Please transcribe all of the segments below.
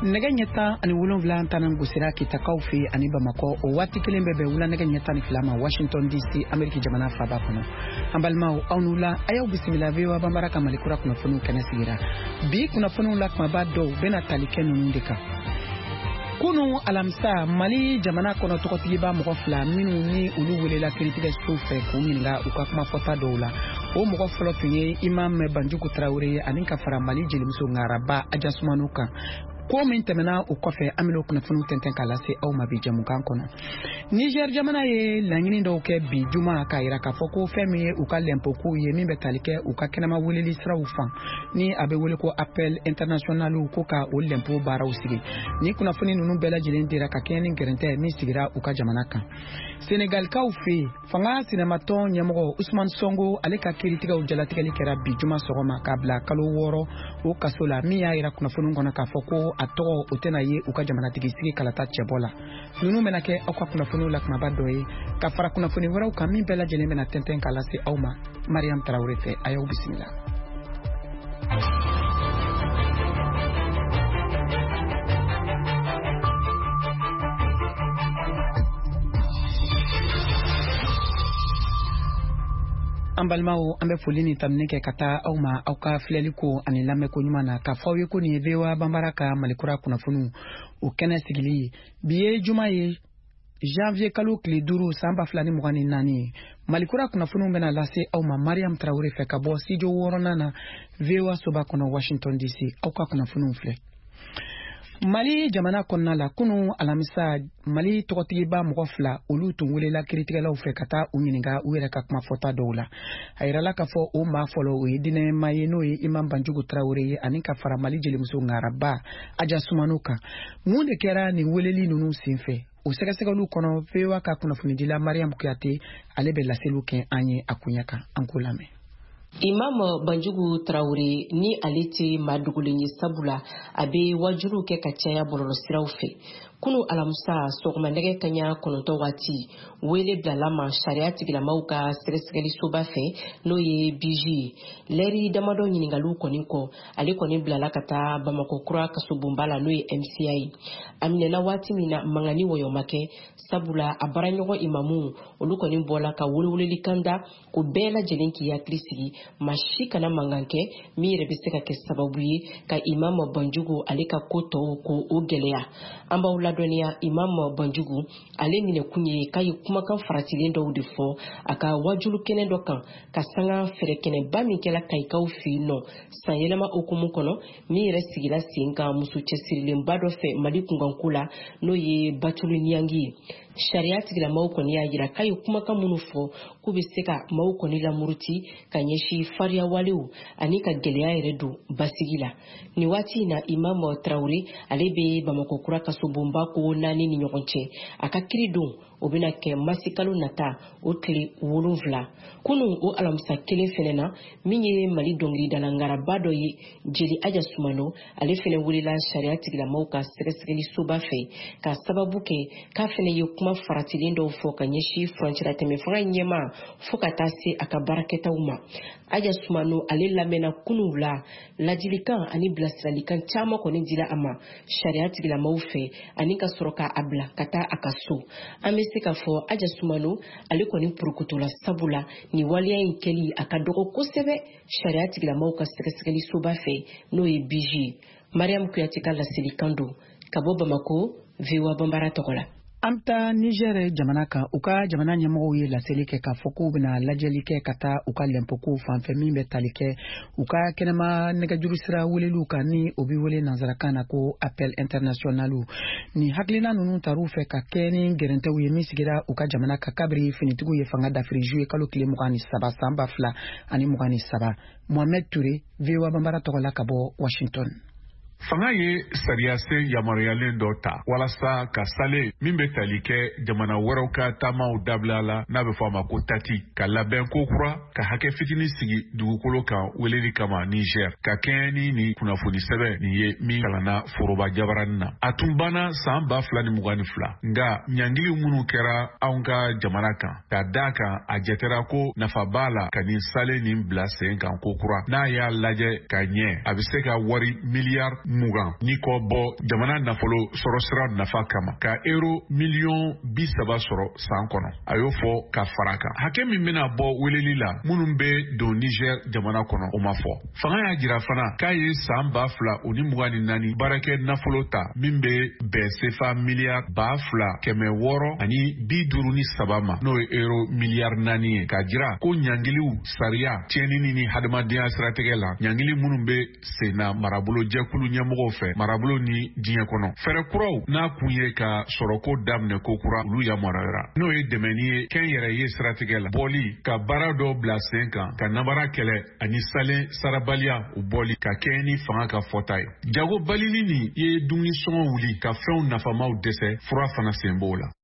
nɛgɛ ɲɛtan ani 7 tanan gosira kitakaw fe ani Bamako o waati kelen bɛ bɛn wula nɛgɛ ɲɛtan ni 2 ma Washington DC Ameriki jamana faaba kɔnɔ. An balimaw aw n'u la a y'aw bisimila VOA Bambara ka Malikura kunnafoniw kɛnɛ sigira. Bi kunnafoniw la kumaba dɔw bɛna tali kɛ ninnu de kan. Kunu alamisa Mali jamana kɔnɔ tɔgɔtigiba mɔgɔ 2 minnu ni olu welela kiritigɛ so fɛ k'u ɲininka u ka kuma fɔta dɔw la. O mɔgɔ fɔlɔ tun ye Imam Banjugu Traoré ani ka fara Mali jelimuso Ngaraba Adjasumanu kan. Ko min tɛmɛna o kɔfɛ an bɛna kunnafoniw tɛntɛn k'a lase aw ma bi jamukan kɔnɔ. Niger jamana ye laɲini dɔw kɛ bi juma k'a yira k'a fɔ ko fɛn min ye u ka lɛnpokow ye min bɛ tali kɛ u ka kɛnɛma weleli siraw fan ni a bɛ wele ko appel international ko ka o lɛnpo baaraw sigi. Ni kunnafoni ninnu bɛɛ lajɛlen dira ka kɛɲɛ ni gɛrɛntɛ min sigira u ka jamana kan. Senegalikaw fɛ fanga sinematɔn ɲɛmɔgɔ Ousmane Sonko ale ka kiiritigɛw jalatigɛli kɛra bi juma sɔgɔma k'a bila kalo 6 o kaso la min y'a yira kunnafoni kɔnɔ k'a fɔ ko a tɔgɔ o tɛna ye u ka jamanatigi sigi kalata cɛbɔ la. Ninnu bɛna kɛ aw ka kunnafoniw la kumaba dɔ ye ka fara kunnafoni wɛrɛw kan min bɛɛ lajɛlen bɛna tɛntɛn k'a lase aw ma. Mariam Traoré fɛ a y'aw bisimila. An balimaw an bɛ foli ni tamini kɛ ka taa aw ma aw ka filɛliko ani lamɛnko ɲuman na k'a fɔ aw ye ko nin ye VOA Bambara ka Malikura kunnafoniw o kɛnɛ sigili ye. Bi ye juma ye janvier kalo tile 5 san 2024 Malikura kunnafoniw bɛna lase aw ma. Mariam Traoré fɛ ka bɔ studio 6nan na VOA soba kɔnɔ Washington DC. Aw ka kunnafoniw filɛ. Mali jamana kɔnɔna la kunu alamisa Mali tɔgɔtigiba mɔgɔ 2 olu tun welela kiritigɛlaw fɛ ka taa u ɲininka u yɛrɛ ka kuma fɔta dɔw la. A yirala k'a fɔ o maa fɔlɔ o ye dinɛma ye n'o ye Imam Banjugu Traoré ye ani ka fara Mali jelimuso Ngaraba Adjasumanu kan. Mun de kɛra nin weleli ninnu senfɛ? O sɛgɛsɛgɛliw kɔnɔ VOA ka kunnafonidila Mariam Kuyate ale bɛ laseliw kɛ an ye a kunya kan. An k'o lamɛn. Imam Banjugu Traoré ni ale tɛ maadugulen ye sabula a bɛ wajulu kɛ ka caya bɔlɔlɔsiraw fɛ. Kunu alamisa sɔgɔma nɛgɛ kaɲa 9 waati wele bilala ma sariya tigilamaw ka sɛgɛsɛgɛli soba fɛ n'o ye BJ lɛri damadɔ ɲininkaliw kɔni kɔ ale kɔni bilala ka taa Bamako kura kasobonba la n'o ye MCA ye. A minɛla waati min na mangani wɔyɔma kɛ sabula a baraɲɔgɔn imamu olu kɔni bɔla ka weleweleli kanda ko bɛɛ lajɛlen k'i hakili sigi ma si kana mankan kɛ min yɛrɛ bɛ se ka kɛ sababu ye ka Imam Banjugu ale ka ko tɔw ko o gɛlɛya. An b'aw ladɔnniya Imam Banjugu ale minɛ kun ye k'a ye kumakan faratilen dɔw de fɔ a ka wajulu kɛnɛ dɔ kan ka sanga fɛrɛ kɛnɛba min kɛla Kayikaw fɛ yen nɔ san yɛlɛma okumu kɔnɔ min yɛrɛ sigila sen kan muso cɛsirilenba dɔ fɛ Mali kunkanko la n'o ye Batulu Niyangi ye. Sariya tigilamaw kɔni y'a yira k'a ye kumakan minnu fɔ k'u bɛ se ka maaw kɔni lamuruti ka ɲɛsin fariya walew ani ka gɛlɛya yɛrɛ don basigi la. Nin waati in na Imam Traoré ale bɛ Bamako kura kasobonba ko 4 ni ɲɔgɔn cɛ. A ka kiri don o bɛna kɛ masikalo nata o tile 7. Kunun o alamisa kelen fɛnɛ na min ye Mali dɔnkilidala Ngaraba dɔ ye Jeli Adjasumanu ale fɛnɛ welela sariya tigilamaw ka sɛgɛsɛgɛli soba fɛ ka sababu kɛ k'a fɛnɛ ye kuma faratilen dɔw fɔ ka ɲɛsin furancɛla tɛmɛfanga ɲɛma fo ka taa se a ka baarakɛtaw ma. Adjasumanu ale lamɛnna kunun la ladilikan ani bilasiralikan caman kɔni dira a ma sariya tigilamaw fɛ ani ka sɔrɔ k'a bila ka taa a ka so. An bɛ se ka fɔ Adjasumanu ale kɔni purukutola sabula ni waliya in kɛli a ka dɔgɔ kosɛbɛ sariya tigilamaw ka sɛgɛsɛgɛli soba fɛ n'o ye BJ. Mariam Kuyate ka laselikan don ka bɔ Bamako VOA Bambara tɔgɔ la. An taa Niger jamana kan u ka jamana ɲɛmɔgɔw ye laseli kɛ k'a fɔ k'u bɛna lajɛli kɛ ka taa u ka lɛnpokow fanfɛ min bɛ tali kɛ u ka kɛnɛma nɛgɛjuru sira weleliw kan ni o bɛ wele nanzarakan na ko appel international. Ni hakilina ninnu tar'u fɛ ka kɛ ni gɛrɛntɛw ye min sigira u ka jamana kan kabiri finitigiw ye fanga dafiri juillet kalo tile 23 san 2023. Mohamed Touré VOA Bambara tɔgɔ la ka bɔ Washington. Fanga ye sariya sen yamaruyalen dɔ ta walasa ka sale min bɛ tali kɛ jamana wɛrɛw ka taamaw dabila la n'a bɛ fɔ a ma ko tati ka labɛn ko kura ka hakɛ fitinin sigi dugukolo kan weleli kama Niger ka kɛɲɛ ni nin kunnafoni sɛbɛn nin ye min kalanna foroba jabaranin na. A tun banna san 2022 nka ɲangili minnu kɛra anw ka jamana kan ka da kan a jɛtɛra ko nafa b'a la ka nin sale nin bila sen kan ko kura n'a y'a lajɛ ka ɲɛ a bɛ se ka wari miliyari mugan ni ko bɔ jamana nafolo sɔrɔ sira nafa kama ka euro miliyɔn 30 sɔrɔ san kɔnɔ. A y'o fɔ ka fara kan. Hakɛ min bɛna bɔ weleli la minnu bɛ don Niger jamana kɔnɔ o ma fɔ. Fanga y'a jira fana k'a ye san 2024 baarakɛ nafolo ta min bɛ bɛn sefa miliyari 2,653 ma n'o ye euro miliyari 4 ye k'a jira ko ɲangiliw sariya tiɲɛnini ni hadamadenya siratigɛ la ɲangili minnu bɛ senna marabolo jɛkulu ɲɛmɔgɔw fɛ marabolo ni diɲɛ kɔnɔ. Fɛɛrɛ kuraw n'a kun ye ka sɔrɔko daminɛ ko kura olu yamaruyara n'o ye dɛmɛni ye kɛn yɛrɛ ye siratigɛ la bɔli ka baara dɔw bila sen kan ka namara kɛlɛ ani salen sarabaliya u bɔli ka kɛɲɛ ni fanga ka fɔta ye. Jago balili nin ye dumuni sɔngɔ wuli ka fɛnw nafamaw dɛsɛ fura fana sen b'o la.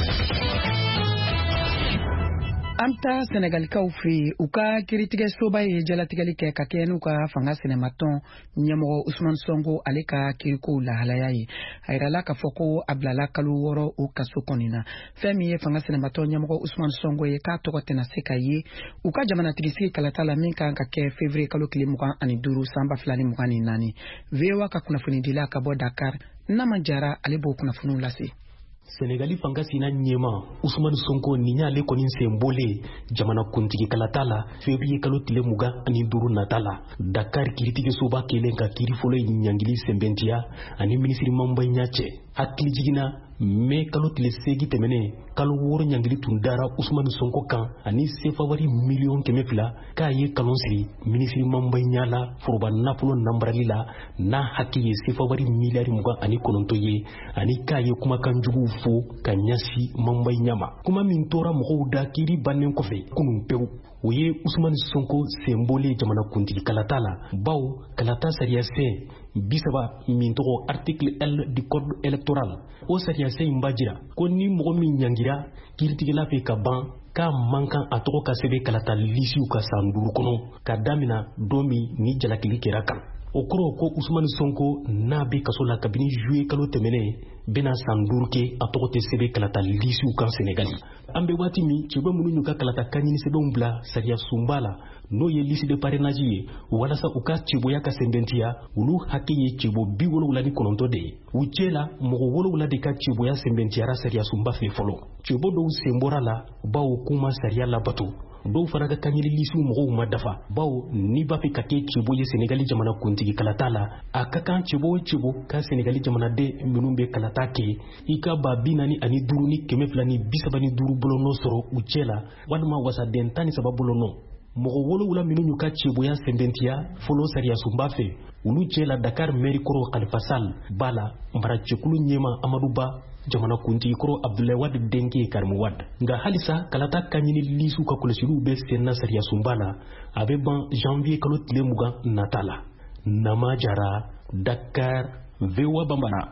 An ta Senegalikaw fɛ u ka kiiritigɛsoba ye jalatigɛli kɛ ka kɛ n'u ka fanga sɛnɛmatɔn ɲɛmɔgɔ Usman Sonko ale ka kiirikow lahalaya ye. A yirala k'a fɔ ko a bilala kalo 6 o kaso kɔnɔna na. Fɛn min ye fanga sɛnɛmatɔn ɲɛmɔgɔ Usman Sonko ye k'a tɔgɔ tɛna se ka ye u ka jamanatigisi kalata la min kan ka kɛ février kalo 25 san 2024. VOA ka kunnafoni dila ka bɔ Dakar Nama Jara ale b'o kunnafoniw lase. Senegali fanga sina ɲɛma Usman Sonko ni y'ale kɔni senbole jamana kuntigi kalata la février kalo 25 nata la. Dakar kiiritigisoba kelen ka kiiri fɔlɔ ɲangili sɛnbɛntiya ani ministre mamba ɲa cɛ. Hakili jiginna me kalo 8 tɛmɛnen kalo 6 ɲangili tun dara Usman Sonko kan ani sefa wari miliyɔn 200 k'a ye kalon siri ministre mamba ɲa la foroba nafolo nambarali la n'a hakili ye sefa wari miliyari 29 ye ani k'a ye kumakan juguw fo ka ɲasi mamba ɲama. Kuma min tora mɔgɔw da kiiri bannen kɔfɛ kunun pewu o ye Usman Sonko senbole jamana kuntigi kalata la baw kalata sariya sen 30 min tɔgɔ article L du code électoral. O sariya sen in b'a jira ko ni mɔgɔ min ɲangira kiiritigɛla fɛ ka ban k'a man kan a tɔgɔ ka sɛbɛn kalata lisiw ka san 5 kɔnɔ ka damina don min ni jalakili kɛra kan. O kɔrɔ ko Usman Sonko n'a bɛ kaso la kabini juillet kalo tɛmɛnen bɛna san 5 kɛ a tɔgɔ tɛ sɛbɛn kalata lisiw kan Senegali. An bɛ waati min cɛbɛ minnu y'u ka kalata kaɲini sɛbɛnw bila sariya sunba la n'o ye liste de parrainage ye walasa u ka cɛboya ka sɛnbɛntiya olu hakɛ ye cɛbo 79 de ye. U cɛ la mɔgɔ 7 de ka cɛboya sɛnbɛntiyara sariya sunba fɛ fɔlɔ. Cɛbo dɔw sen bɔra la bawo kuma sariya labato. Dɔw fana ka kaɲini lisiw mɔgɔw ma dafa bawo n'i b'a fɛ ka kɛ cɛbo ye Senegali jamana kuntigi kalata la a ka kan cɛbo o cɛbo ka Senegali jamanaden minnu bɛ kalata kɛ i ka ba 45 ni 235 bolonɔ sɔrɔ u cɛ la walima wasaden 13 bolonɔ. Mɔgɔ 7 minnu y'u ka cɛboya sɛnbɛntiya fɔlɔ sariya sunba fɛ olu cɛ la Dakar mairie kɔrɔ Khalifa Sall b'a la maracɛkulu ɲɛma Amadou Ba jamana kuntigi kɔrɔ Abdoulaye Wade denkɛ Karimu Wade. Nka halisa kalata kaɲini lisiw ka kɔlɔsiliw bɛ senna sariya sunba la a bɛ ban janvier kalo 20 nata la. Nama Jara, Dakar, VOA Bambara.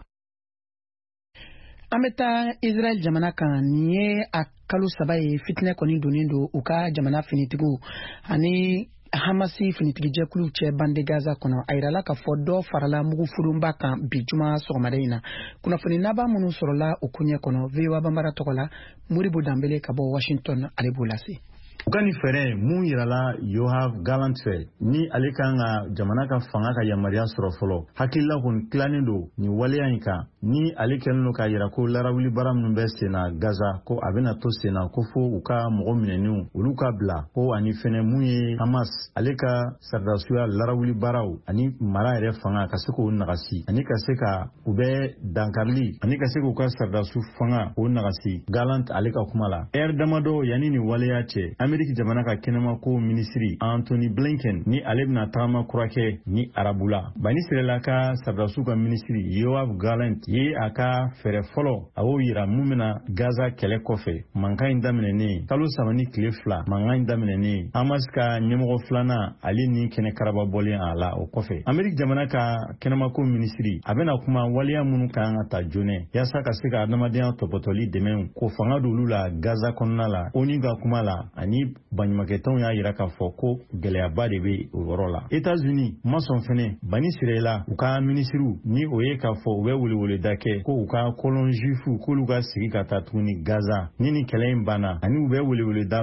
An bɛ taa Israel jamana kan nin ye a kalo 3 ye fitinɛ kɔni donnen don u ka jamana finitigiw ani Hamasi finitigijɛkulu cɛ bande Gaza kɔnɔ. A yirala k'a fɔ dɔ farala mugu furunba kan bi juma sɔgɔmada in na. Kunnafoni naba minnu sɔrɔla o kuɲɛ kɔnɔ VOA Bambara tɔgɔ la Moribo Danbele ka bɔ Washington ale b'o lase. U ka nin fɛɛrɛ mun yirala Yoav Gallant fɛ ni ale kan ka jamana ka fanga ka yamaruya sɔrɔ fɔlɔ hakilila kɔni tilannen don nin waleya in kan ni ale kɛlen don k'a yira ko larawuli baara minnu bɛ senna Gaza ko a bɛna to senna ko fo u ka mɔgɔ minɛninw olu ka bila ko ani fɛnɛ mun ye Hamas ale ka saridasuya larawuli baaraw ani mara yɛrɛ fanga ka se k'o nagasi ani ka se ka u bɛ dankarili ani ka se k'u ka saridasu fanga k'o nagasi Gallant ale ka kuma la damadɔ yanni nin waleya cɛ Ameriki jamana ka kɛnɛma ko minisiri Anthony Blinken ni ale bɛna tagama kurakɛ ni arabula. Bani Sirela ka sardasuw ka minisiri Yoav Gallant ye a ka fɛɛrɛ fɔlɔ a y'o yira mun bɛna Gaza kɛlɛ kɔfɛ mankan in daminɛnen kalo 3 ni tile 2 mankan in daminɛnen Hamas ka ɲɛmɔgɔ filanan ale ni kɛnɛ karaba bɔlen a la o kɔfɛ. Ameriki jamana ka kɛnɛma ko minisiri a bɛna kuma waleya minnu kan ka ta joonɛ yaasa ka se ka adamadenya tɔpɔtɔli dɛmɛ ko fanga d'olu la Gaza kɔnɔna la ONU ka kuma la ani baɲumankɛtɔnw y'a yira k'a fɔ ko gɛlɛyaba de bɛ o yɔrɔ la. États-Unis ma sɔn fɛnɛ Bani Sirela u ka minisiriw ni o ye k'a fɔ u bɛ weleweleda kɛ ko u ka kolon juifu k'olu ka sigi ka taa tuguni Gaza ni nin kɛlɛ in banna ani u bɛ weleweleda